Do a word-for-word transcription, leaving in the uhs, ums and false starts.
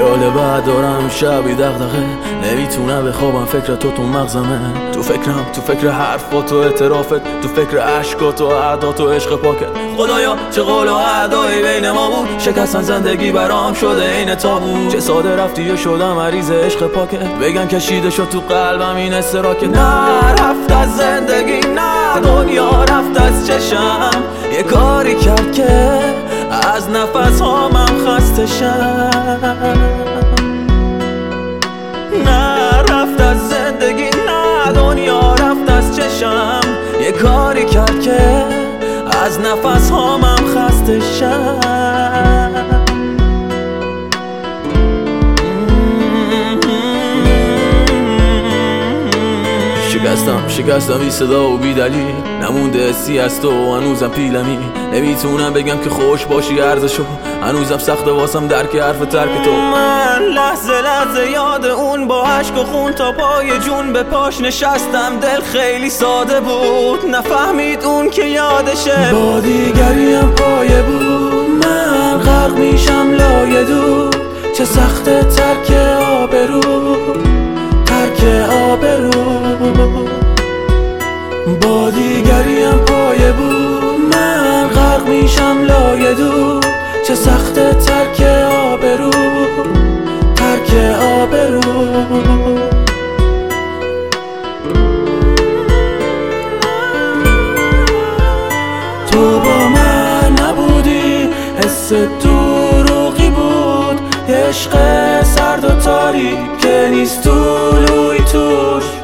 خیال بعد دارم شبی دغدغه، نمیتونم بخوابم فکر تو تو مغزمه. تو فکرم، تو فکر حرفات و اعترافت، تو فکر عشقات و عهدات و عشق پاکت. خدایا چه قول و عهدایی بین ما بود، شکستن زندگی برام شده این تابو. چه ساده رفتی و شدم مریض عشق پاکت، بگن کشیده شد تو قلبم این استراکت. نه رفت از زندگی، نه دنیا رفت از چشم، یه کاری کرد که از نفس هامم خسته شم. نه رفت از زندگی، نه دنیا رفت از چشم، یه کاری کرد که از نفس هامم خسته شم. شکستم شکستم بی صدا و بی دلیل، نمونده حسی از تو هنوزم پیلمی. نمیتونم بگم که خوش باشی ارزشو، هنوزم سخته واسم درک حرف ترک تو. من لحظه لحظه یاد اون با عشق و خون تا پای جون به پاش نشستم. دل خیلی ساده بود، نفهمید اون که یادشه. با دیگریم پایه بود، من غرق میشم لایه دود. چه سخته ترک آبرو، ترک آبرو. با دیگریم پایه بود، من غرق میشم لایه دود. چه سخته ترک آبرو، ترک آبرو. تو با من نبودی، حس دروغی بود. عشق سرد و تاریک که نیست طلوعی توش،